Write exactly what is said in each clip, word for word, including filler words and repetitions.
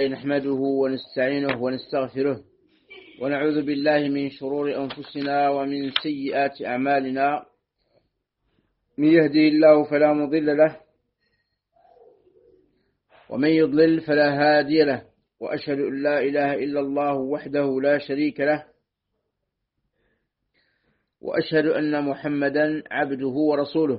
نحمده ونستعينه ونستغفره ونعوذ بالله من شرور أنفسنا ومن سيئات أعمالنا. من يهدي الله فلا مضل له ومن يضلل فلا هادي له، وأشهد أن لا إله إلا الله وحده لا شريك له، وأشهد أن محمدا عبده ورسوله.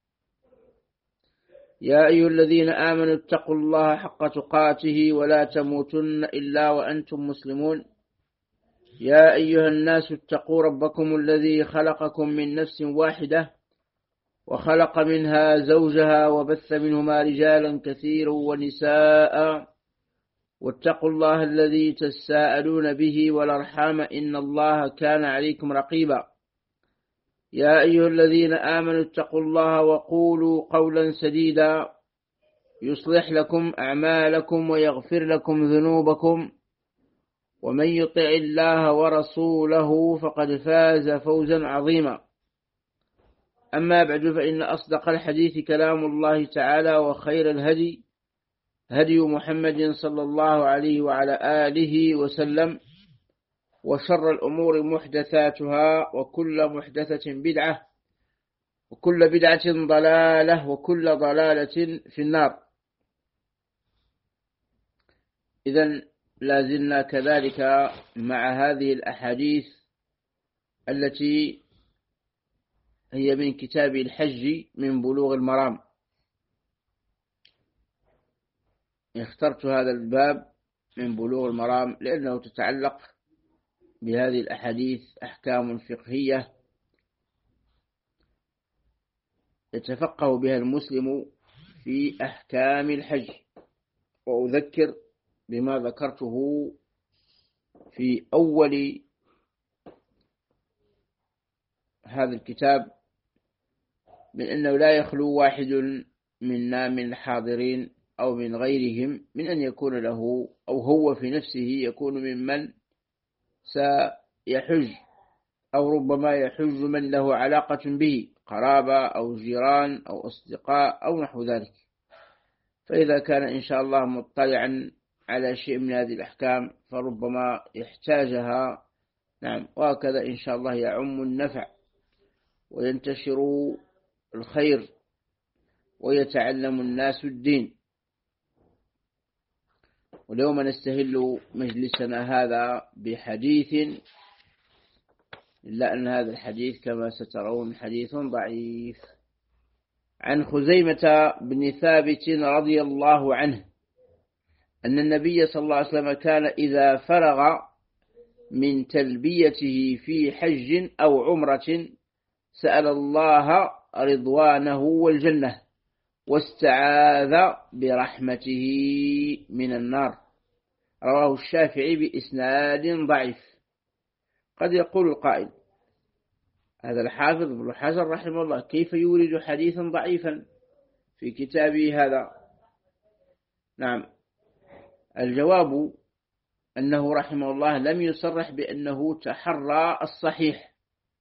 يا أيها الذين آمنوا اتقوا الله حق تقاته ولا تموتن إلا وأنتم مسلمون. يا أيها الناس اتقوا ربكم الذي خلقكم من نفس واحدة وخلق منها زوجها وبث منهما رجالا كثيرا ونساء، واتقوا الله الذي تساءلون به والأرحام إن الله كان عليكم رقيبا. يا أيها الذين آمنوا اتقوا الله وقولوا قولا سديدا يصلح لكم أعمالكم ويغفر لكم ذنوبكم، ومن يطع الله ورسوله فقد فاز فوزا عظيما. أما بعد، فإن أصدق الحديث كلام الله تعالى، وخير الهدي هدي محمد صلى الله عليه وعلى آله وسلم، وشر الأمور محدثاتها، وكل محدثة بدعة، وكل بدعة ضلالة، وكل ضلالة في النار. إذن لازلنا كذلك مع هذه الأحاديث التي هي من كتاب الحج من بلوغ المرام. اخترت هذا الباب من بلوغ المرام لأنه تتعلق بهذه الأحاديث أحكام فقهية يتفقه بها المسلم في أحكام الحج. وأذكر بما ذكرته في أول هذا الكتاب من أنه لا يخلو واحد منا من الحاضرين أو من غيرهم من أن يكون له أو هو في نفسه يكون ممن سيحج، أو ربما يحج من له علاقة به، قرابة أو جيران أو أصدقاء أو نحو ذلك. فإذا كان إن شاء الله مطلعا على شيء من هذه الأحكام فربما يحتاجها. نعم، وهكذا إن شاء الله يعم النفع وينتشر الخير ويتعلم الناس الدين. واليوم نستهل مجلسنا هذا بحديث، إلا أن هذا الحديث كما سترون حديث ضعيف، عن خزيمة بن ثابت رضي الله عنه أن النبي صلى الله عليه وسلم كان إذا فرغ من تلبيته في حج أو عمرة سأل الله رضوانه والجنة، واستعاذ برحمته من النار. رواه الشافعي بإسناد ضعيف. قد يقول القائل: هذا الحافظ ابن حجر رحمه الله كيف يورد حديثا ضعيفا في كتابه هذا؟ نعم، الجواب أنه رحمه الله لم يصرح بأنه تحرى الصحيح،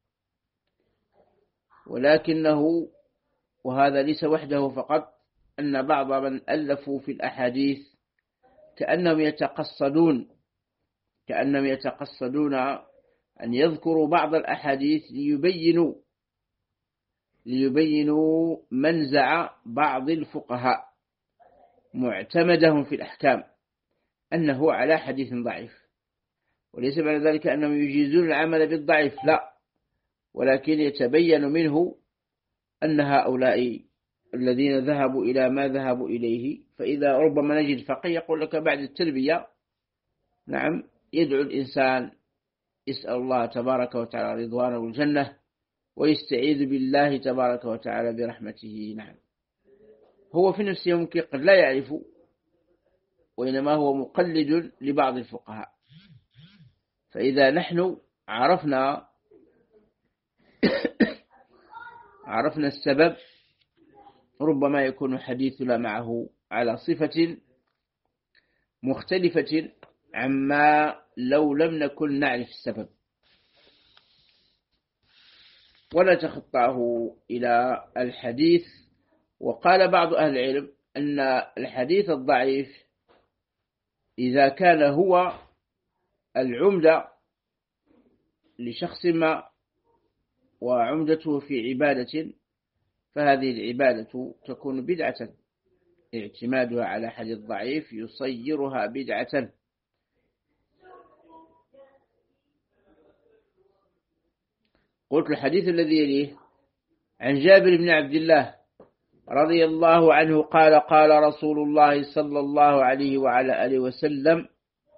ولكنه، وهذا ليس وحده فقط، أن بعض من ألفوا في الأحاديث كأنهم يتقصدون كأنهم يتقصدون أن يذكروا بعض الأحاديث ليبينوا ليبينوا منزع بعض الفقهاء معتمدهم في الأحكام أنه على حديث ضعيف. وليس معنى ذلك أنهم يجيزون العمل بالضعيف، لا، ولكن يتبين منه أن هؤلاء الذين ذهبوا إلى ما ذهبوا إليه، فإذا ربما نجد فقيه يقول لك بعد التلبية نعم يدعو الإنسان يسأل الله تبارك وتعالى رضوانه والجنة، ويستعيذ بالله تبارك وتعالى برحمته. نعم، هو في نفسه ممكن قد لا يعرف، وإنما هو مقلد لبعض الفقهاء. فإذا نحن عرفنا عرفنا السبب ربما يكون حديثنا معه على صفة مختلفة عما لو لم نكن نعرف السبب. ولا تخطاه إلى الحديث. وقال بعض أهل العلم أن الحديث الضعيف إذا كان هو العمدة لشخص ما وعمدته في عبادة، فهذه العبادة تكون بدعة، اعتمادها على حديث ضعيف يصيرها بدعة. قلت الحديث الذي يليه عن جابر بن عبد الله رضي الله عنه قال قال رسول الله صلى الله عليه وعلى آله وسلم: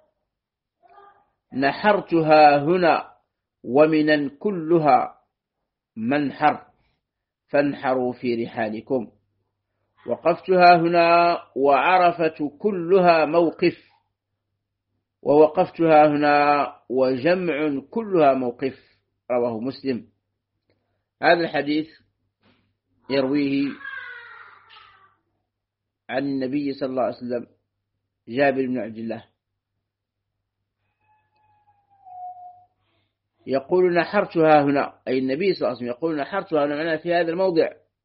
نحرتها هنا ومنا كلها منحر فانحروا في رحالكم، وقفتها هنا وعرفة كلها موقف، ووقفتها هنا وجمع كلها موقف. رواه مسلم. هذا الحديث يرويه عن النبي صلى الله عليه وسلم جابر بن عبد الله يقول: نحرتها هنا، أي النبي صلى الله عليه وسلم يقول: نحرتها هنا، معناها في هذا الموضع،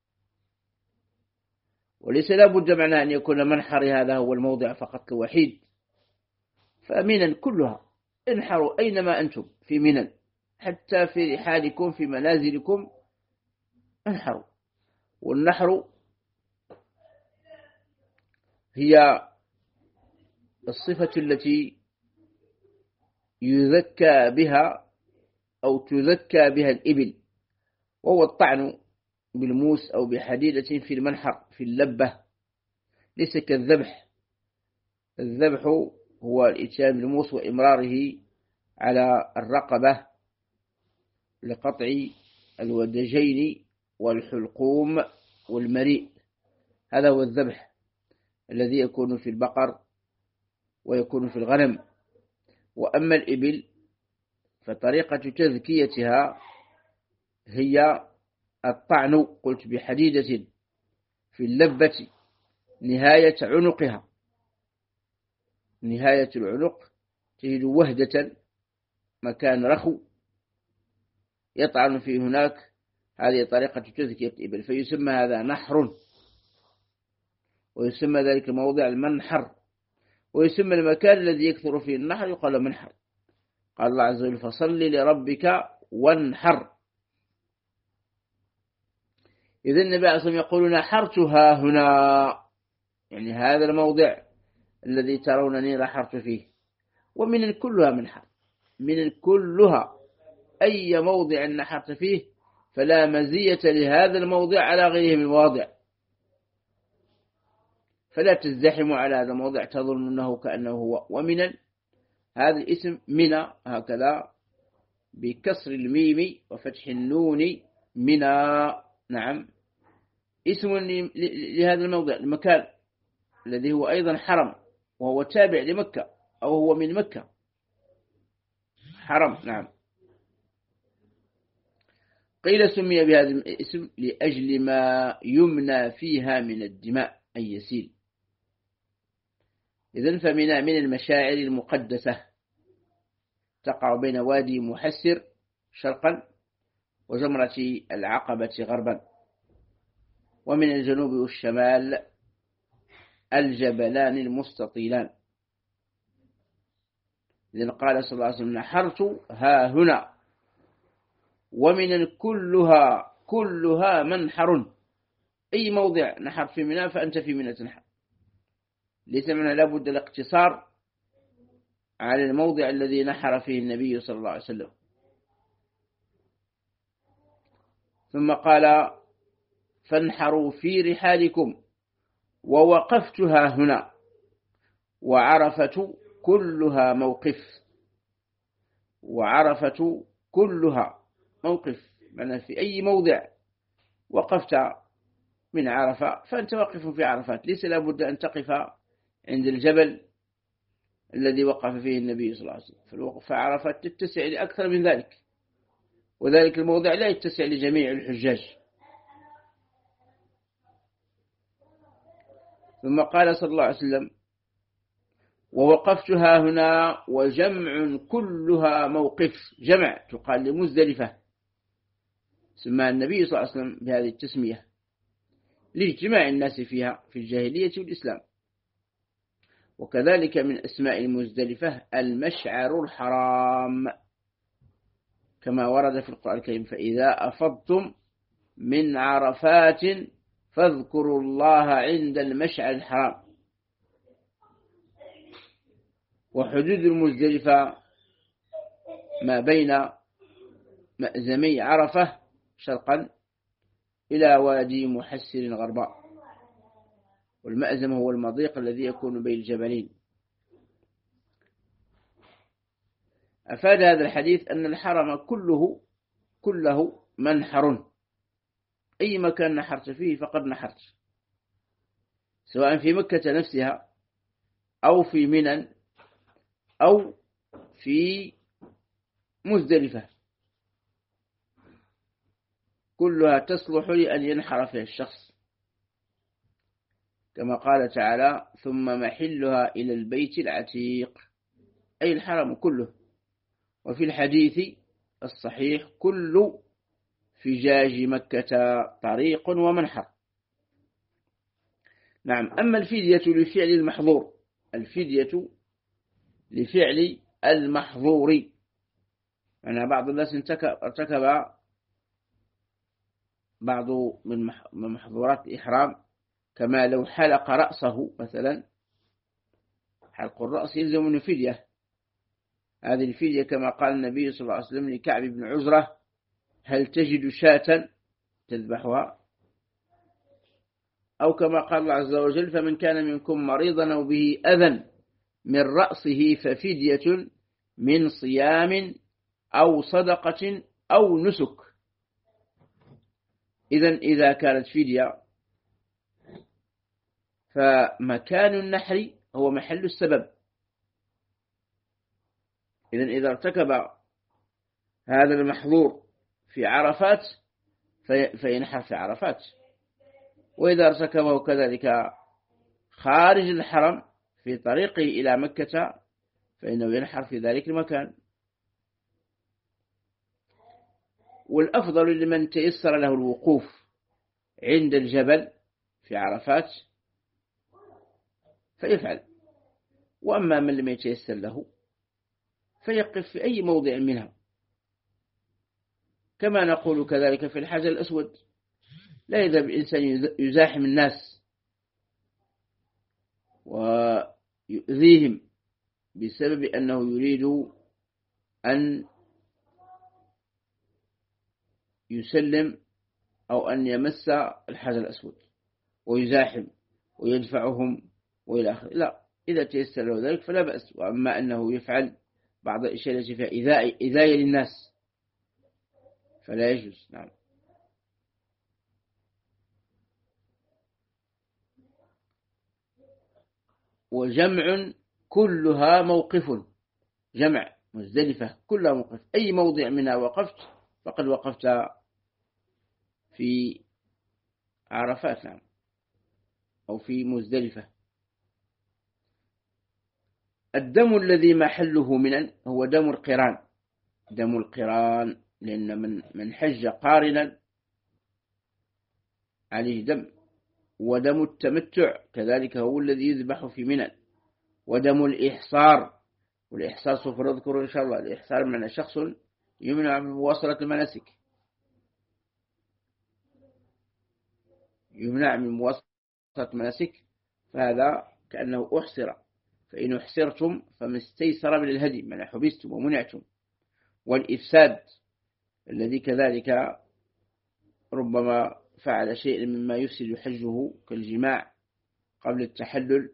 وليس لابد معناه أن يكون منحر هذا هو الموضع فقط الوحيد، فمنا كلها انحروا أينما أنتم في منا، حتى في رحالكم في منازلكم انحروا. والنحر هي الصفة التي يذكى بها أو تذكى بها الإبل، وهو الطعن بالموس أو بحديدة في المنحر في اللبة، ليس كالذبح. الذبح هو الإتيان بالموس وإمراره على الرقبة لقطع الودجين والحلقوم والمريء، هذا هو الذبح الذي يكون في البقر ويكون في الغنم. وأما الإبل فطريقة تذكيتها هي الطعن، قلت بحديدة في اللبة نهاية عنقها، نهاية العنق تجد وهدة مكان رخو يطعن فيه هناك، هذه طريقة تذكية الإبل، فيسمى هذا نحر، ويسمى ذلك موضع المنحر، ويسمى المكان الذي يكثر فيه النحر يقال منحر. قال الله عز وجل: فصل لربك وانحر. إذن النبي عليه الصلاة والسلام يقول: نحرتها هنا، يعني هذا الموضع الذي ترونني نحرت فيه، ومن كلها منحر، من كلها أي موضع نحرت فيه فلا مزية لهذا الموضع على غيره من المواضع، فلا تزدحموا على هذا الموضع تظن أنه كأنه هو. ومن هذا الاسم منى هكذا بكسر الميم وفتح النون منى، نعم، اسم لهذا الموضع المكان الذي هو أيضا حرم، وهو تابع لمكة أو هو من مكة حرم. نعم. قيل سمي بهذا الاسم لأجل ما يمنى فيها من الدماء أي يسيل. إذن فمنى من المشاعر المقدسة تقع بين وادي محسر شرقا وجمرة العقبة غربا، ومن الجنوب والشمال الجبلان المستطيلان. إذن قال صلى الله عليه وسلم: نحرت ها هنا ومن كلها كلها منحر، أي موضع نحر في منى فأنت في منى تنحر، ليس معنى لابد الاقتصار على الموضع الذي نحر فيه النبي صلى الله عليه وسلم. ثم قال: فانحروا في رحالكم ووقفتها هنا وعرفة كلها موقف، وعرفة كلها موقف، معنى في أي موضع وقفت من عرفة فأنت واقف في عرفات، ليس لابد أن تقف عند الجبل الذي وقف فيه النبي صلى الله عليه وسلم، فالوقف عرفات تتسع لأكثر من ذلك، وذلك الموضع لا يتسع لجميع الحجاج. ثم قال صلى الله عليه وسلم: ووقفتها هنا وجمع كلها موقف، جمع تقال لمزدلفة، سمى النبي صلى الله عليه وسلم بهذه التسمية لاجتماع الناس فيها في الجاهلية والإسلام. وكذلك من أسماء المزدلفة المشعر الحرام كما ورد في القرآن الكريم: فإذا أفضتم من عرفات فاذكروا الله عند المشعر الحرام. وحدود المزدلفة ما بين مأزمي عرفة شرقا إلى وادي محسر غربا، والمأزم هو المضيق الذي يكون بين الجبلين. أفاد هذا الحديث أن الحرم كله كله منحر، أي مكان نحرت فيه فقد نحرت، سواء في مكة نفسها أو في منى أو في مزدلفة، كلها تصلح لأن ينحر فيها الشخص، كما قال تعالى: ثم محلها إلى البيت العتيق، أي الحرم كله. وفي الحديث الصحيح: كل فجاج مكة طريق ومنحر. نعم. أما الفدية لفعل المحظور، الفدية لفعل المحظور، يعني بعض الناس ارتكب بعض من محظورات الإحرام، كما لو حلق رأسه مثلا، حلق الرأس يلزم منه فدية. هذه الفدية كما قال النبي صلى الله عليه وسلم لكعب بن عجرة: هل تجد شاة تذبحها؟ أو كما قال الله عز وجل: فمن كان منكم مريضا أو به أذى من رأسه ففدية من صيام أو صدقة أو نسك. إذن إذا كانت فدية فمكان النحر هو محل السبب. إذن إذا ارتكب هذا المحظور في عرفات فينحر في عرفات، وإذا ارتكبه كذلك خارج الحرم في طريقه إلى مكة فإنه ينحر في ذلك المكان. والأفضل لمن تيسر له الوقوف عند الجبل في عرفات فيفعل، وأما من لم يتيسر له فيقف في أي موضع منها. كما نقول كذلك في الحجر الأسود: لا يذهب الإنسان يزاحم الناس ويؤذيهم بسبب أنه يريد أن يسلم أو أن يمس الحجر الأسود ويزاحم ويدفعهم وإلى آخره. لا، إذا تيسر له ذلك فلا بأس. وأما أنه يفعل بعض الأشياء التي فيها إيذاء للناس فلا يجوز. نعم. وجمع كلها موقف، جمع مزدلفة كلها موقف، أي موضع منها وقفت فقد وقفت في عرفات. نعم. أو في مزدلفة. الدم الذي محله منن هو دم القران، دم القران، لأن من من حج قارنا عليه دم. ودم التمتع كذلك هو الذي يذبح في منن. ودم الإحصار، والإحصار سوف نذكره إن شاء الله. الإحصار من شخص يمنع من مواصلة المناسك، يمنع من مواصلة المناسك، فهذا كأنه أحصر. فإن أحصرتم فما استيسر من الهدي، من حبستم ومنعتم. والإفساد الذي كذلك ربما فعل شيء مما يفسد حجه كالجماع قبل التحلل.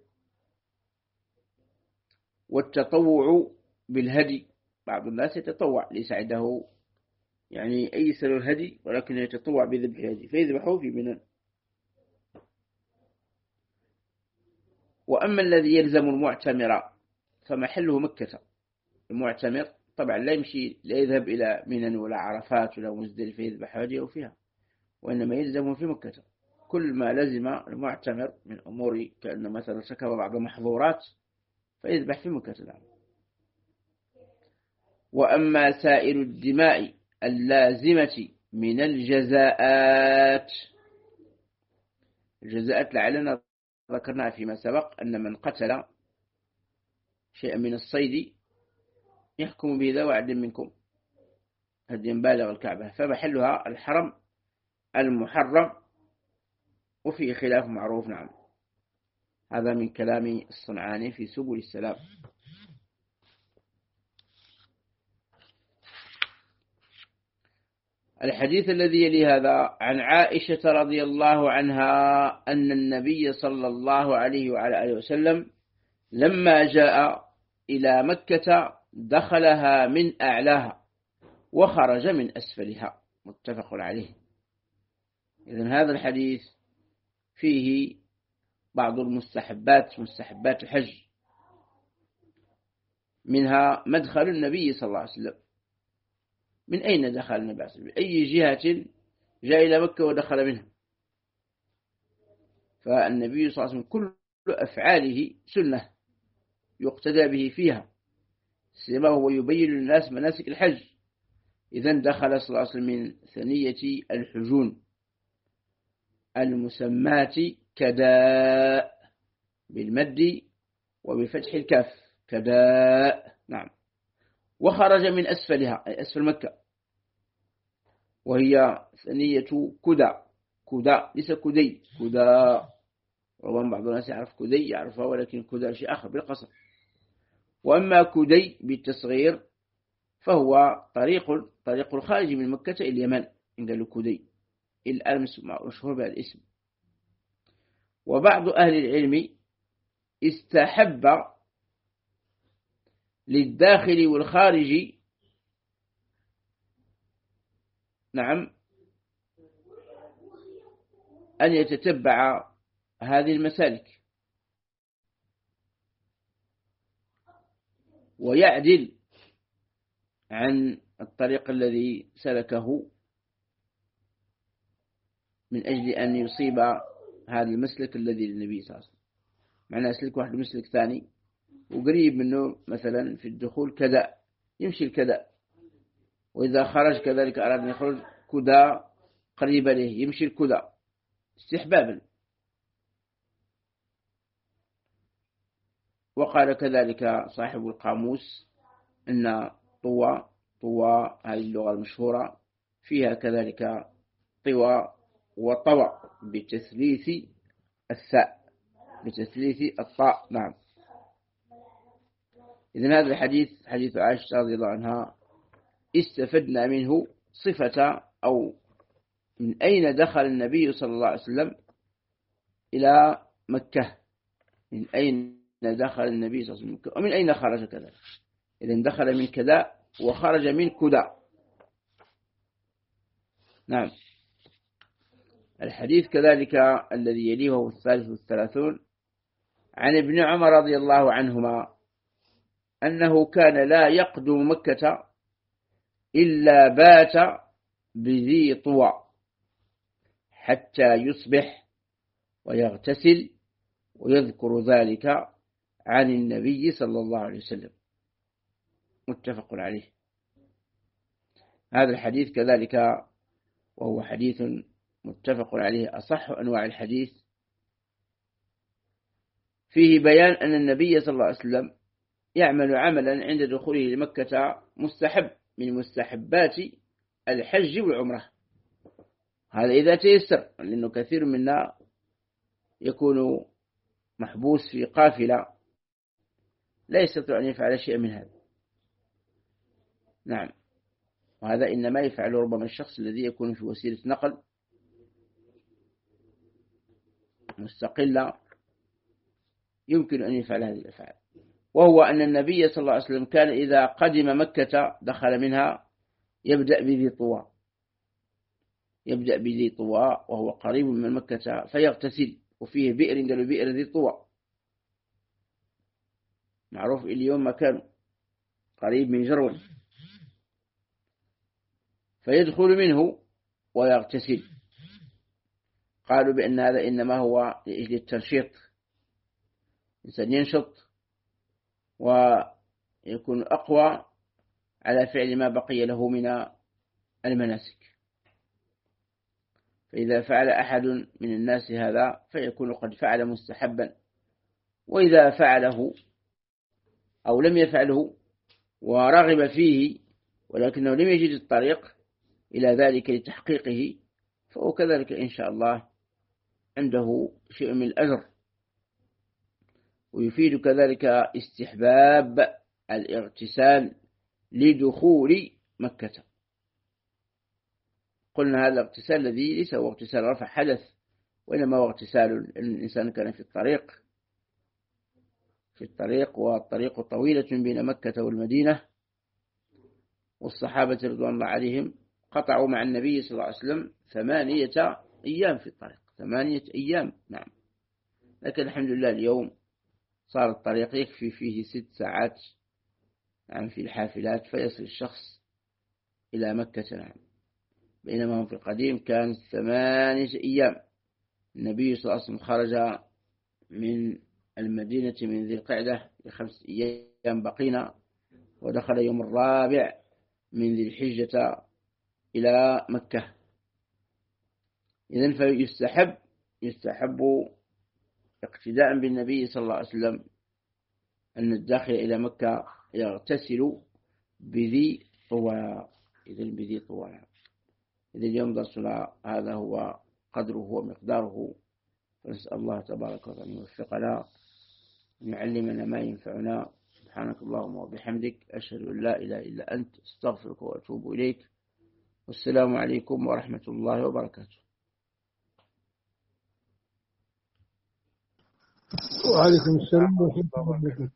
والتطوع بالهدي، بعض الناس يتطوع ليس عنده يعني أي سر الهدي ولكن يتطوع بذبح الهدي فيذبحه في منى. وأما الذي يلزم المعتمر فمحله مكة. المعتمر طبعا لا يمشي، لا يذهب إلى منى ولا عرفات ولا مزدلفة يذبح هديه فيها، وإنما يلزم في مكة. كل ما لزم المعتمر من أمور كأن مثلا ارتكب بعض المحظورات فيذبح في مكة. وأما سائر الدماء اللازمة من الجزاءات، الجزاءات لعلنا ذكرنا فيما سبق أن من قتل شيئا من الصيد يحكم به ذو عدل منكم هديا بالغ الكعبة، فمحلها الحرم المحرم، وفيه خلاف معروف. نعم. هذا من كلام الصنعاني في سبل السلام. الحديث الذي يلي هذا عن عائشة رضي الله عنها أن النبي صلى الله عليه وعلى آله وسلم لما جاء إلى مكة دخلها من أعلاها وخرج من أسفلها، متفق عليه. إذن هذا الحديث فيه بعض المستحبات، مستحبات الحج، منها مدخل النبي صلى الله عليه وسلم. من أين دخل النبي صلى الله عليه وسلم؟ أي جهة جاء إلى مكة ودخل منها؟ فالنبي صلى الله عليه وسلم كل أفعاله سنة يقتدى به فيها، سيما هو يبين للناس مناسك الحج. إذن دخل صلى الله عليه وسلم من ثنية الحجون المسمات كداء بالمد وبفتح الكاف، كداء. نعم. وخرج من أسفلها أي أسفل مكة، وهي ثنية كدا، كدا ليس كدي، كدا. ربما بعض الناس يعرف كدي يعرفها، ولكن كدا شيء آخر بالقصر. وأما كدي بالتصغير فهو طريق طريق الخارج من مكة إلى اليمن، إن قالوا كدي، الآن مشهور بهذا الاسم. وبعض أهل العلم استحب للداخل والخارج، نعم، أن يتتبع هذه المسالك ويعدل عن الطريق الذي سلكه من أجل أن يصيب هذا المسلك الذي للنبي صلى الله عليه وسلم. معنى أسلك واحد مسلك ثاني وقريب منه، مثلا في الدخول كذا يمشي الكذا، وإذا خرج كذلك أراد أن يخرج كذا قريب له يمشي الكذا استحبابا. وقال كذلك صاحب القاموس أن طوى طوى هذه اللغة المشهورة فيها كذلك طوى وطوى بتثليث الثاء، بتثليث الطاء. نعم. إذن هذا الحديث حديث عائشة رضي الله عنها استفدنا منه صفة أو من أين دخل النبي صلى الله عليه وسلم إلى مكة، من أين دخل النبي صلى الله عليه وسلم ومن أين خرج كذا. إذن دخل من كذا وخرج من كذا. نعم. الحديث كذلك الذي يليه هو الثالث والثلاثون عن ابن عمر رضي الله عنهما أنه كان لا يقدم مكة إلا بات بذي طوى حتى يصبح ويغتسل، ويذكر ذلك عن النبي صلى الله عليه وسلم، متفق عليه. هذا الحديث كذلك وهو حديث متفق عليه، أصح أنواع الحديث، فيه بيان أن النبي صلى الله عليه وسلم يعمل عملا عند دخوله لمكة مستحب من مستحبات الحج والعمرة. هذا إذا تيسر، لأنه كثير منا يكون محبوس في قافلة لا يستطيع أن يفعل شيء من هذا. نعم. وهذا إنما يفعله ربما الشخص الذي يكون في وسيلة نقل مستقلة يمكن أن يفعل هذه الأفعال. وهو أن النبي صلى الله عليه وسلم كان إذا قدم مكة دخل منها يبدأ بذي طوى، يبدأ بذي طوى وهو قريب من مكة فيغتسل، وفيه بئر قالوا بئر ذي طوى معروف اليوم مكان قريب من جرون، فيدخل منه ويغتسل. قالوا بأن هذا إنما هو لأجل التنشيط، الإنسان ينشط ويكون أقوى على فعل ما بقي له من المناسك. فإذا فعل أحد من الناس هذا فيكون قد فعل مستحبا، وإذا فعله أو لم يفعله ورغب فيه ولكنه لم يجد الطريق إلى ذلك لتحقيقه، فهو كذلك إن شاء الله عنده شيء من الأجر. ويفيد كذلك استحباب الاغتسال لدخول مكة. قلنا هذا الاغتسال الذي ليس هو اغتسال رفع حدث، وإنما هو اغتسال الإنسان كان في الطريق في الطريق والطريق طويلة بين مكة والمدينة، والصحابة رضوان الله عليهم قطعوا مع النبي صلى الله عليه وسلم ثمانية أيام في الطريق، ثمانية أيام نعم. لكن الحمد لله اليوم صار الطريق يكفي فيه ست ساعات نعم في الحافلات فيصل الشخص إلى مكة نعم، بينما هم في القديم كان ثمانية أيام. النبي صلى الله عليه وسلم خرج من المدينة من ذي القعدة لخمس أيام بقينا، ودخل يوم الرابع من ذي الحجة إلى مكة. إذن فيستحب يستحب اقتداء بالنبي صلى الله عليه وسلم أن الداخل إلى مكة يغتسل بذي طوى. إذن بذي طوى. إذن اليوم درسنا هذا هو قدره ومقداره، فنسأل الله تبارك وتعالى أن يوفقنا ويعلمنا ما ينفعنا. سبحانك اللهم وبحمدك، أشهد أن لا إله إلا أنت، استغفرك وأتوب إليك. والسلام عليكم ورحمة الله وبركاته. وعليكم السلام ورحمة الله وبركاته.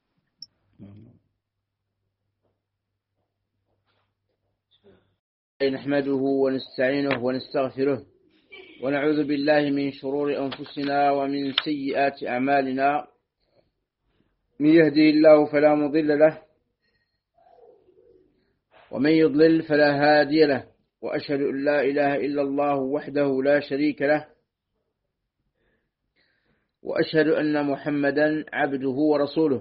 نحمده ونستعينه ونستغفره ونعوذ بالله من شرور أنفسنا ومن سيئات أعمالنا. من يهده الله فلا مضل له ومن يضلل فلا هادي له، وأشهد أن لا إله إلا الله وحده لا شريك له، وأشهد أن محمدا عبده ورسوله.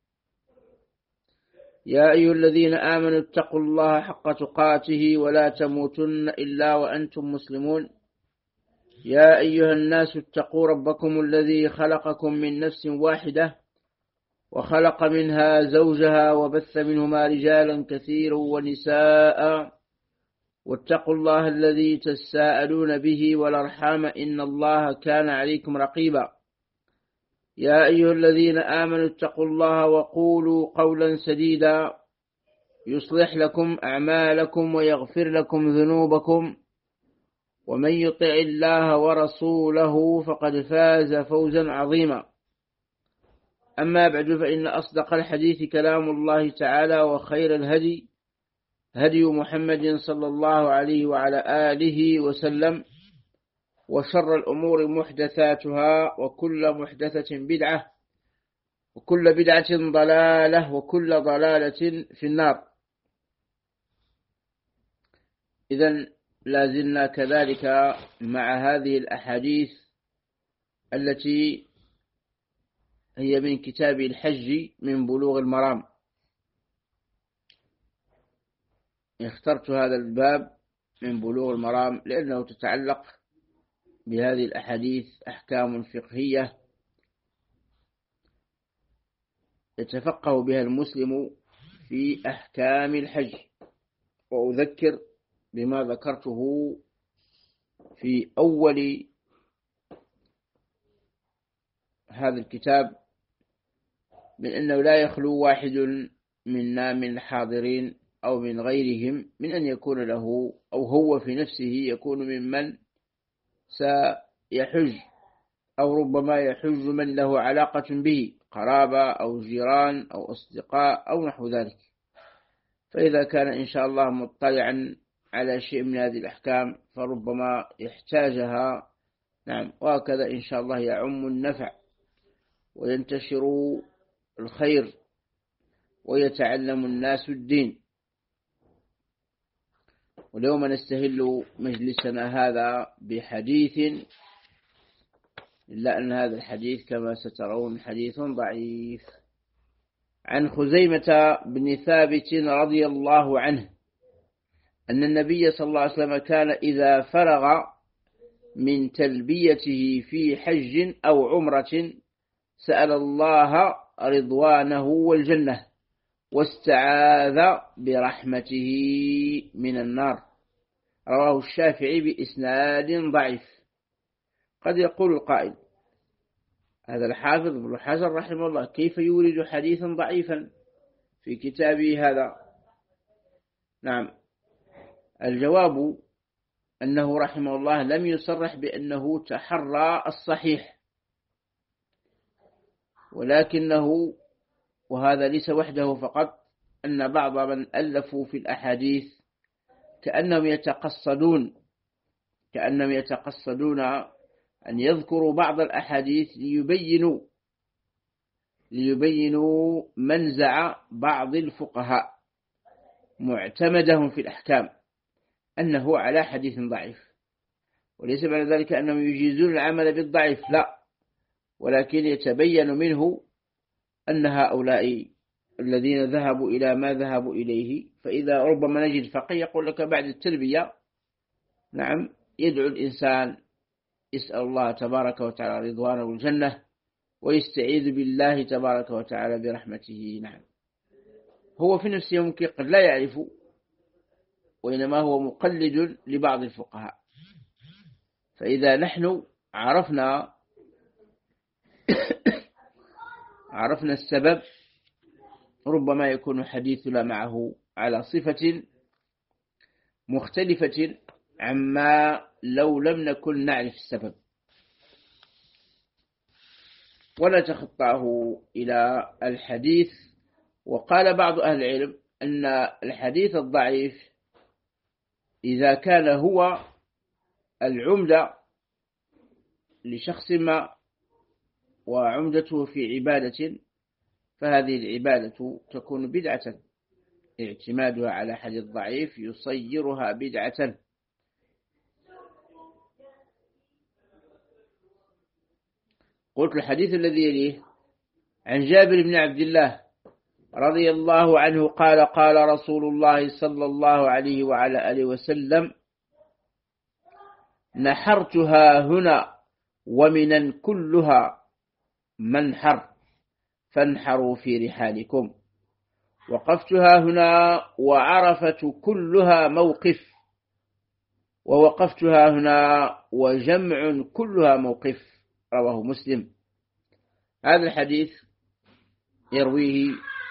يا أيها الذين آمنوا اتقوا الله حق تقاته ولا تموتن إلا وأنتم مسلمون. يا أيها الناس اتقوا ربكم الذي خلقكم من نفس واحدة وخلق منها زوجها وبث منهما رجالا كثيرا ونساء، واتقوا الله الذي تساءلون به والأرحام إن الله كان عليكم رقيبا. يا أيها الذين آمنوا اتقوا الله وقولوا قولا سديدا يصلح لكم أعمالكم ويغفر لكم ذنوبكم، ومن يطع الله ورسوله فقد فاز فوزا عظيما. أما بعد، فإن أصدق الحديث كلام الله تعالى، وخير الهدي هدي محمد صلى الله عليه وعلى آله وسلم، وشر الأمور محدثاتها، وكل محدثة بدعة، وكل بدعة ضلالة، وكل ضلالة في النار. إذن لازلنا كذلك مع هذه الأحاديث التي هي من كتاب الحج من بلوغ المرام. اخترت هذا الباب من بلوغ المرام لأنه تتعلق بهذه الأحاديث أحكام فقهية يتفقه بها المسلم في أحكام الحج. وأذكر بما ذكرته في أول هذا الكتاب من أنه لا يخلو واحد منا من الحاضرين أو من غيرهم من أن يكون له أو هو في نفسه يكون ممن سيحج، أو ربما يحج من له علاقة به، قرابة أو جيران أو أصدقاء أو نحو ذلك. فإذا كان إن شاء الله مطلعا على شيء من هذه الأحكام فربما يحتاجها نعم، وهكذا إن شاء الله يعم النفع وينتشر الخير ويتعلم الناس الدين. واليوم نستهل مجلسنا هذا بحديث، إلا أن هذا الحديث كما سترون حديث ضعيف، عن خزيمة بن ثابت رضي الله عنه أن النبي صلى الله عليه وسلم كان إذا فرغ من تلبيته في حج أو عمرة سأل الله رضوانه والجنة، واستعاذ برحمته من النار. رواه الشافعي بإسناد ضعيف. قد يقول القائل: هذا الحافظ ابن حجر رحمه الله كيف يورد حديثا ضعيفا في كتابه هذا؟ نعم، الجواب أنه رحمه الله لم يصرح بأنه تحرى الصحيح، ولكنه، وهذا ليس وحده فقط، أن بعض من ألفوا في الأحاديث كأنهم يتقصدون كأنهم يتقصدون أن يذكروا بعض الأحاديث ليبينوا ليبينوا منزع بعض الفقهاء معتمدهم في الأحكام أنه على حديث ضعيف، وليس معنى ذلك أنهم يجيزون العمل بالضعيف، لا، ولكن يتبين منه أن هؤلاء الذين ذهبوا إلى ما ذهبوا إليه، فإذا ربما نجد فقيه يقول لك بعد التربية نعم يدعو الإنسان يسأل الله تبارك وتعالى رضوانه والجنة ويستعيذ بالله تبارك وتعالى برحمته. نعم، هو في نفسه ممكن قد لا يعرف، وإنما هو مقلد لبعض الفقهاء. فإذا نحن عرفنا عرفنا السبب، ربما يكون حديثنا معه على صفة مختلفة عما لو لم نكن نعرف السبب، ولا تخطاه إلى الحديث. وقال بعض أهل العلم أن الحديث الضعيف إذا كان هو العمدة لشخص ما وعمدته في عبادة، فهذه العبادة تكون بدعة، اعتمادها على حديث ضعيف يصيرها بدعة. قلت الحديث الذي يليه عن جابر بن عبد الله رضي الله عنه قال: قال رسول الله صلى الله عليه وعلى آله وسلم: نحرتها هنا ومنا كلها منحر فانحروا في رحالكم، وقفتها هنا وعرفة كلها موقف، ووقفتها هنا وجمع كلها موقف. رواه مسلم. هذا الحديث يرويه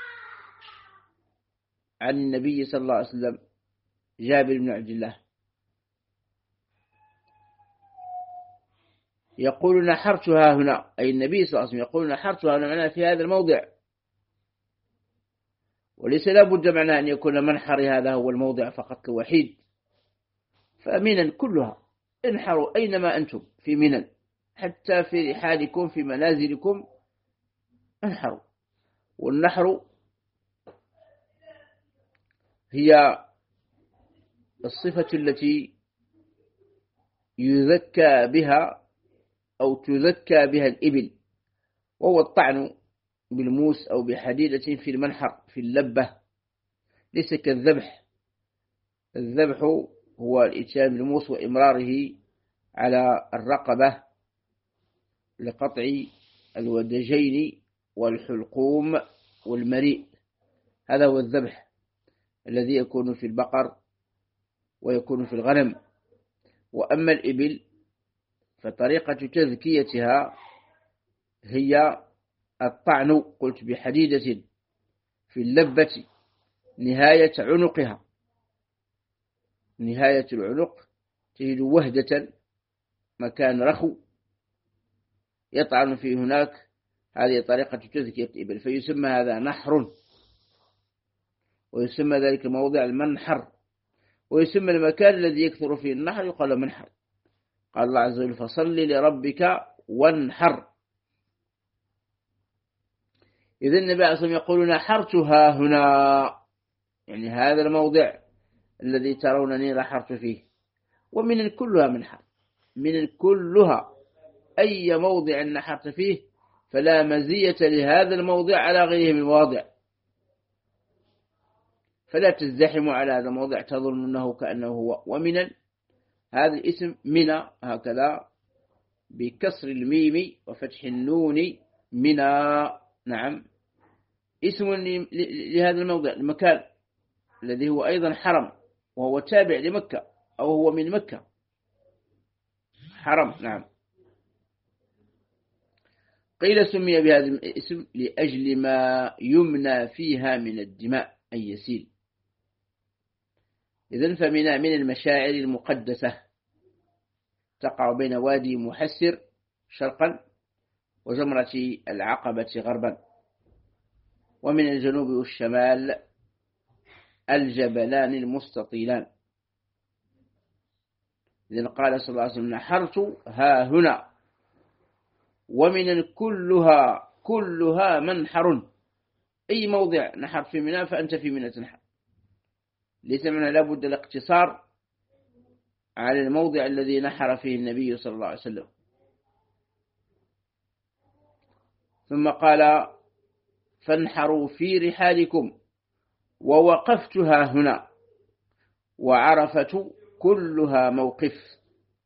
عن النبي صلى الله عليه وسلم جابر بن عبد الله يقول: نحرتها هنا، أي النبي صلى الله عليه وسلم يقول: نحرتها هنا، معناها في هذا الموضع، وليس لابد معناه أن يكون منحر هذا هو الموضع فقط الوحيد، فمنا كلها انحروا أينما أنتم في منا، حتى في رحالكم في منازلكم انحروا. والنحر هي الصفة التي يذكى بها أو تذكى بها الإبل، وهو الطعن بالموس أو بحديدة في المنحر في اللبة، ليس كالذبح. الذبح هو الإتيان بالموس وإمراره على الرقبة لقطع الودجين والحلقوم والمريء، هذا هو الذبح الذي يكون في البقر ويكون في الغنم. وأما الإبل فطريقة تذكيتها هي الطعن، قلت بحديدة في اللبة نهاية عنقها، نهاية العنق تجد وهدة مكان رخو يطعن في هناك، هذه طريقة تذكية الإبل، فيسمى هذا نحر، ويسمى ذلك موضع المنحر، ويسمى المكان الذي يكثر فيه النحر يقال منحر. قال الله عز وجل: فصل لربك وانحر. إذن النبي عليه الصلاة والسلام يقول: نحرتها هنا، يعني هذا الموضع الذي ترونني نحرت فيه، ومن كلها منحر، من كلها أي موضع نحرت فيه فلا مزية لهذا الموضع على غيره من المواضع، فلا تزدحموا على هذا الموضع تظن أنه كأنه هو. ومن هذا الاسم منى هكذا بكسر الميم وفتح النون منى، نعم، اسم لهذا الموضع المكان الذي هو أيضا حرم وهو تابع لمكة أو هو من مكة حرم. نعم. قيل سمي بهذا الاسم لأجل ما يمنى فيها من الدماء أي يسيل. إذن فمنى من المشاعر المقدسة تقع بين وادي محسر شرقا وجمرة العقبة غربا، ومن الجنوب والشمال الجبلان المستطيلان. إذن قال صلى الله عليه وسلم نحرت ها هنا، ومن كلها كلها منحر، أي موضع نحر في منى فأنت في منى تنحر، ليس منها لابد الاقتصار على الموضع الذي نحر فيه النبي صلى الله عليه وسلم. ثم قال فانحروا في رحالكم ووقفتها هنا، وعرفة كلها موقف،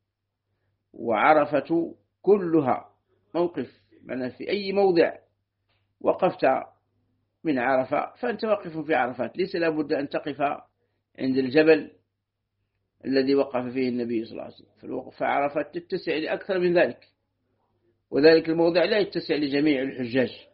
وعرفة كلها موقف، يعني في أي موضع وقفت من عرفة فأنت واقف في عرفات، ليس لابد أن تقف عند الجبل الذي وقف فيه النبي صلى الله عليه وسلم. فالوقف في عرفات تتسع لأكثر من ذلك، وذلك الموضع لا يتسع لجميع الحجاج.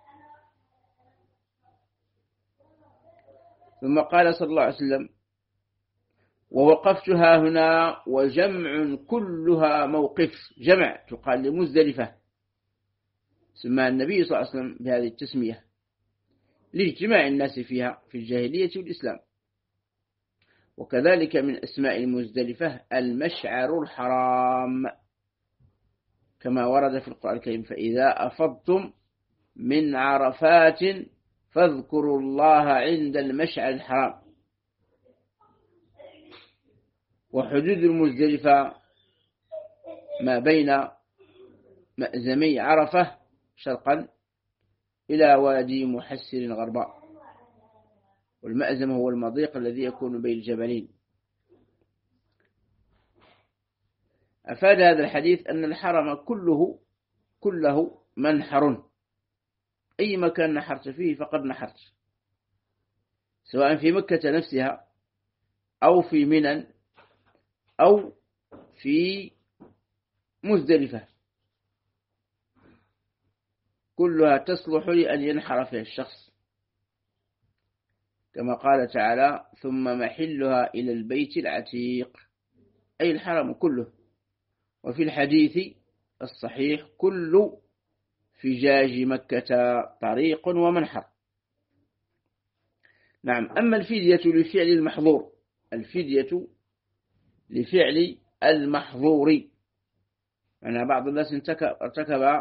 ثم قال صلى الله عليه وسلم ووقفتها هنا، وجمع كلها موقف، جمع تقال لمزدلفة، سمى النبي صلى الله عليه وسلم بهذه التسمية لاجتماع الناس فيها في الجاهلية والإسلام. وكذلك من أسماء المزدلفة المشعر الحرام، كما ورد في القرآن الكريم فإذا أفضتم من عرفات فاذكروا الله عند المشعر الحرام. وحدود المزدلفة ما بين مأزمي عرفة شرقا إلى وادي محسر غربا، والمأزم هو المضيق الذي يكون بين الجبلين. أفاد هذا الحديث أن الحرم كله كله منحر، أي مكان نحرت فيه فقد نحرت، سواء في مكة نفسها أو في منى أو في مزدلفة، كلها تصلح لأن ينحر فيها الشخص، كما قال تعالى ثم محلها إلى البيت العتيق، أي الحرم كله. وفي الحديث الصحيح كل فجاج مكة طريق ومنحر. نعم. أما الفدية لفعل المحظور، الفدية لفعل المحظور، يعني بعض الناس ارتكب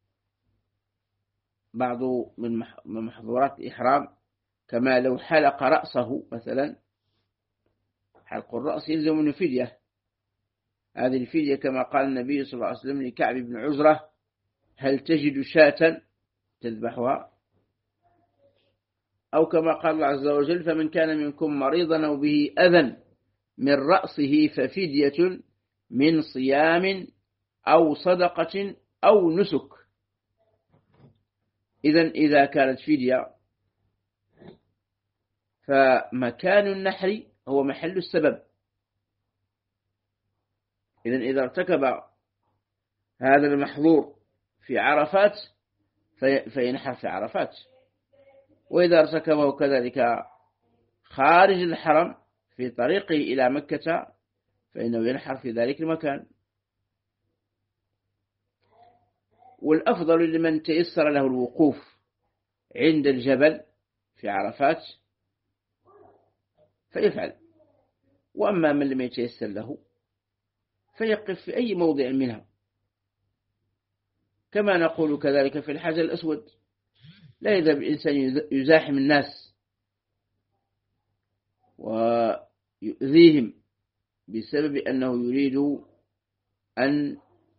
بعض من محظورات الإحرام، كما لو حلق رأسه مثلا، حلق الرأس يلزم منه فدية، هذه الفدية كما قال النبي صلى الله عليه وسلم لكعب بن عجرة هل تجد شاة تذبحها؟ أو كما قال الله عز وجل فمن كان منكم مريضا أو به أذى من رأسه ففدية من صيام أو صدقة أو نسك. إذن إذا كانت فدية فمكان النحر هو محل السبب، إذن إذا ارتكب هذا المحظور في عرفات فينحر في عرفات، وإذا ارتكبه كذلك خارج الحرم في طريقه إلى مكة فإنه ينحر في ذلك المكان. والأفضل لمن تيسر له الوقوف عند الجبل في عرفات فيفعل، وأما من لم يتيسر له فيقف في أي موضع منها، كما نقول كذلك في الحجر الأسود، لا يذهب الإنسان يزاحم الناس ويؤذيهم بسبب أنه يريد أن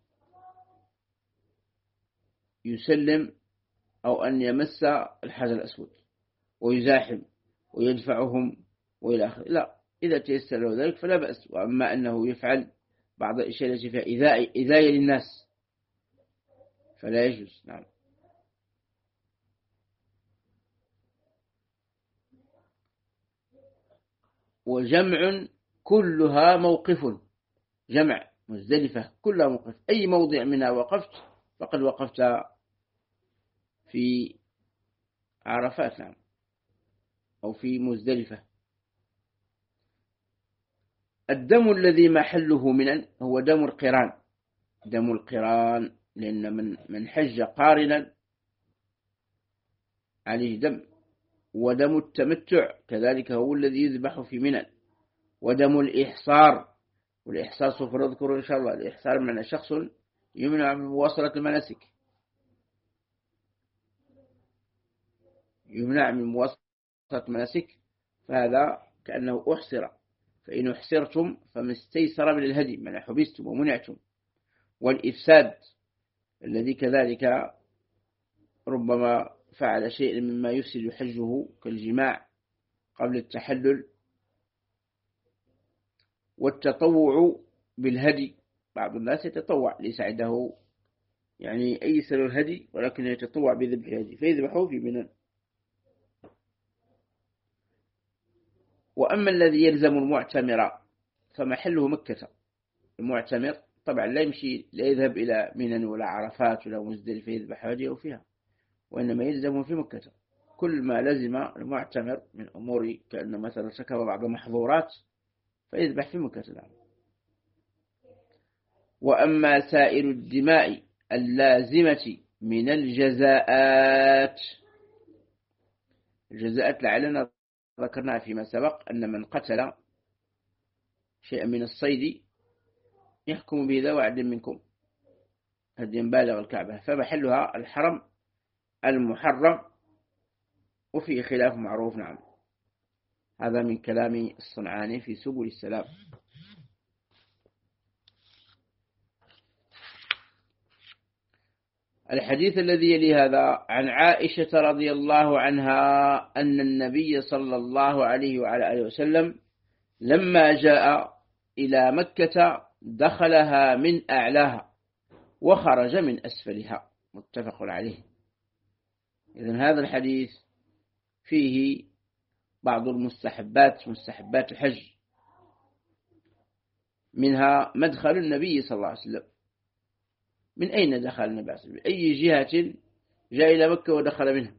يسلم أو أن يمس الحجر الأسود ويزاحم ويدفعهم وإلى آخره، لا، إذا تيسر له ذلك فلا بأس. وأما أنه يفعل بعض الأشياء التي فيها إيذاء للناس فلا يجوز. نعم. وجمع كلها موقف، جمع مزدلفة كلها موقف، أي موضع منها وقفت فقد وقفت في عرفات نعم أو في مزدلفة. الدم الذي محله منن هو دم القران، دم القران، لأن من من حج قارنا عليه دم. ودم التمتع كذلك هو الذي يذبح في منن. ودم الإحصار، والإحصار سوف نذكره إن شاء الله. الإحصار معنى شخص يمنع من مواصلة المناسك، يمنع من مواصلة المناسك، فهذا كأنه أحصر. فإن أحصرتم فما استيسر من الهدي، معنى حبستم ومنعتم. والإفساد الذي كذلك ربما فعل شيء مما يفسد حجه كالجماع قبل التحلل. والتطوع بالهدي، بعض الناس يتطوع ليس عنده يعني أي سر الهدي ولكن يتطوع بذبح الهدي فيذبحه في منى. وأما الذي يلزم المعتمر فمحله مكة. المعتمر طبعا لا يمشي، لا يذهب إلى منى ولا عرفات ولا مزدلفة يذبح هديه فيها، وإنما يلزم في مكة. كل ما لزم المعتمر من أمور كأنه مثلا سكب بعض المحظورات فيذبح في مكة الآن. وأما سائر الدماء اللازمة من الجزاءات، الجزاءات لعلنا ذكرنا فيما سبق أن من قتل شيئا من الصيد يحكم به ذو عدل منكم هديا بالغ الكعبة، فمحلها الحرم المحرم، وفيه خلاف معروف نعم. هذا من كلام الصنعاني في سبل السلام. الحديث الذي يلي هذا عن عائشة رضي الله عنها أن النبي صلى الله عليه وعلى آله وسلم لما جاء إلى مكة دخلها من أعلاها وخرج من أسفلها، متفق عليه. إذن هذا الحديث فيه بعض المستحبات، مستحبات الحج، منها مدخل النبي صلى الله عليه وسلم. من أين دخل النبي صلى الله عليه وسلم؟ أي جهة جاء إلى مكة ودخل منها.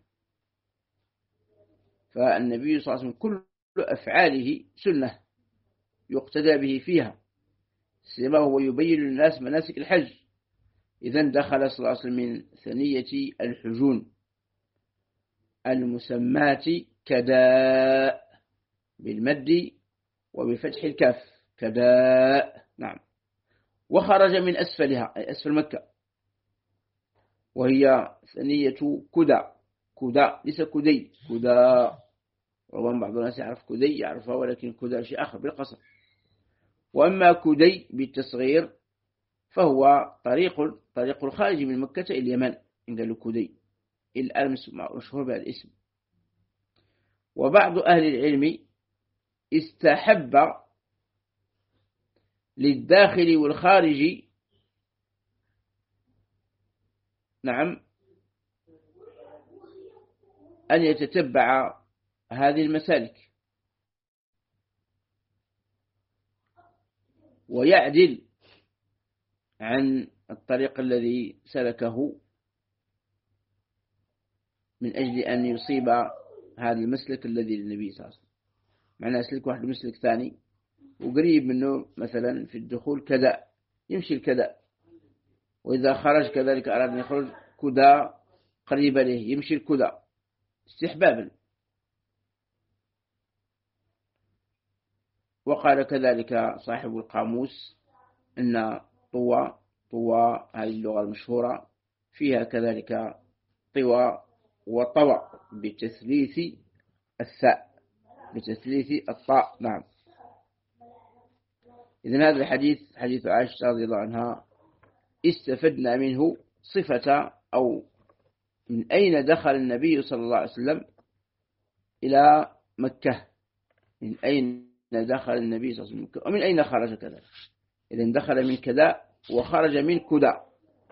فالنبي صلى الله عليه وسلم كل أفعاله سنة يقتدى به فيها، سيما هو يبين للناس مناسك الحج. إذن دخل صلى الله عليه وسلم من ثنية الحجون المسمات كداء بالمد وبفتح الكاف، كداء نعم. وخرج من أسفلها أي أسفل مكة، وهي ثنية كدا، كدا ليس كدي، كدا ربما بعض الناس يعرف كدي يعرفها، ولكن كدا شيء آخر بالقصر. وأما كدي بالتصغير فهو طريق طريق الخارج من مكة إلى اليمن، عند الكدي الآن مشهور بهذا الاسم. وبعض أهل العلم استحب للداخل والخارج نعم أن يتتبع هذه المسالك ويعدل عن الطريق الذي سلكه من أجل أن يصيب هذا المسلك الذي للنبي صلى الله عليه وسلم. معناه يسلك واحد مسلك ثاني وقريب منه مثلا في الدخول كذا يمشي الكذا، وإذا خرج كذلك أراد أن يخرج كذا قريب له يمشي الكذا استحبابا. وقال كذلك صاحب القاموس أن طوى طوى هذه اللغة المشهورة فيها كذلك طوى وطوى بتثليث الثاء، بتثليث الطاء نعم. إذن هذا الحديث حديث عائشة رضي الله عنها استفدنا منه صفة أو من أين دخل النبي صلى الله عليه وسلم إلى مكة، من أين دخل النبي صلى الله عليه وسلم ومن أين خرج كذا. إذن دخل من كذا وخرج من كذا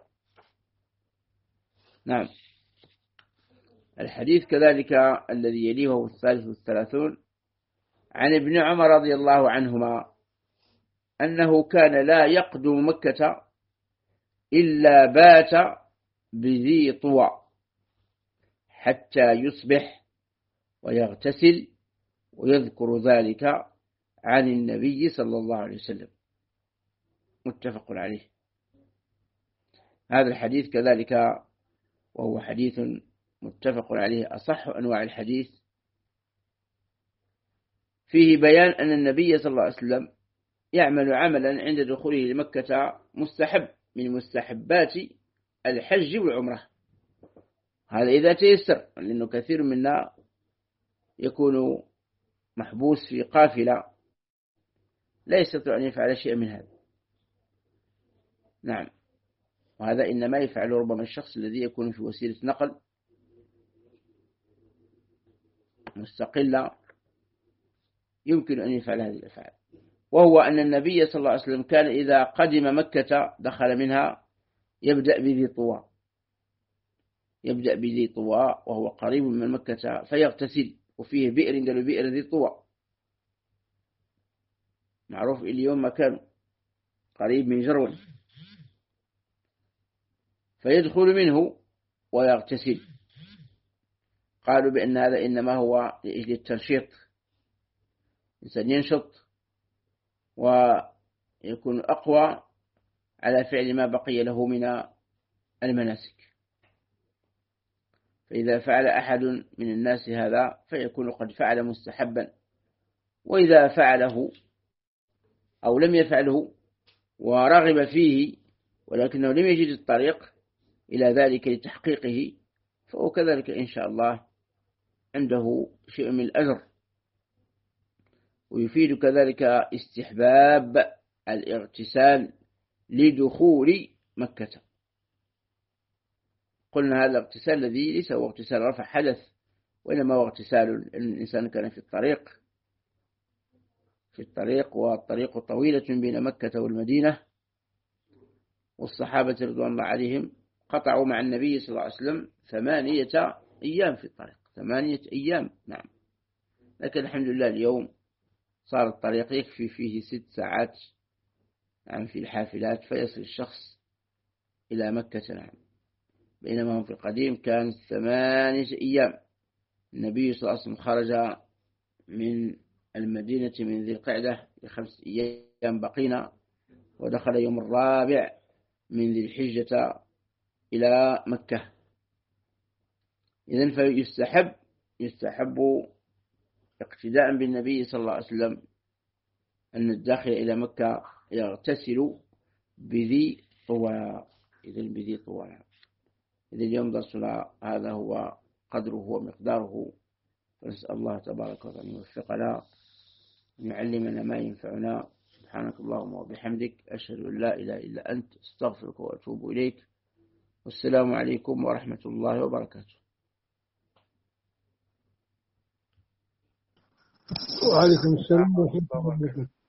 نعم. الحديث كذلك الذي يليه هو الثالث والثلاثون عن ابن عمر رضي الله عنهما أنه كان لا يقدم مكة إلا بات بذي طوى حتى يصبح ويغتسل، ويذكر ذلك عن النبي صلى الله عليه وسلم. متفق عليه. هذا الحديث كذلك وهو حديث متفق عليه، أصح أنواع الحديث، فيه بيان أن النبي صلى الله عليه وسلم يعمل عملا عند دخوله لمكة مستحب من مستحبات الحج والعمرة. هذا إذا تيسر، لأنه كثير منا يكون محبوس في قافلة لا يستطيع أن يفعل شيئا من هذا. نعم، وهذا إنما يفعله ربما الشخص الذي يكون في وسيلة نقل مستقلة يمكن أن يفعل هذه الأفعال. وهو أن النبي صلى الله عليه وسلم كان إذا قدم مكة دخل منها يبدأ بذي طوى، يبدأ بذي طوى وهو قريب من مكة فيغتسل، وفيه بئر قالوا بئر ذي طوى معروف اليوم مكان قريب من جرون، فيدخل منه ويغتسل. قالوا بأن هذا إنما هو لأجل التنشيط، الإنسان ينشط ويكون أقوى على فعل ما بقي له من المناسك. فإذا فعل أحد من الناس هذا فيكون قد فعل مستحبا، وإذا فعله أو لم يفعله ورغب فيه ولكنه لم يجد الطريق إلى ذلك لتحقيقه، فهو كذلك إن شاء الله عنده شيء من الأجر. ويفيد كذلك استحباب الاغتسال لدخول مكة. قلنا هذا الاغتسال الذي ليس هو اغتسال رفع حدث، وإنما هو اغتسال الإنسان كان في الطريق في الطريق والطريق طويلة بين مكة والمدينة، والصحابة رضوان الله عليهم قطعوا مع النبي صلى الله عليه وسلم ثمانية أيام في الطريق، ثمانية أيام. نعم، لكن الحمد لله اليوم صار الطريق يكفي فيه ست ساعات نعم في الحافلات فيصل الشخص إلى مكة. نعم، بينما هم في القديم كان ثمانية أيام. النبي صلى الله عليه وسلم خرج من المدينة من ذي القعدة لخمس أيام بقينا، ودخل يوم الرابع من ذي الحجة إلى مكة. إذن فيستحب يستحب اقتداء بالنبي صلى الله عليه وسلم أن الداخل إلى مكة يغتسل بذي طوى. إذن بذي طوى. إذن اليوم درسنا هذا هو قدره ومقداره، فنسأل الله تبارك وتعالى أن يوفقنا ويعلمنا ما ينفعنا. سبحانك اللهم وبحمدك، أشهد أن لا إله إلا أنت، استغفرك وأتوب إليك. والسلام عليكم ورحمة الله وبركاته. وعليكم السلام ورحمة الله وبركاته.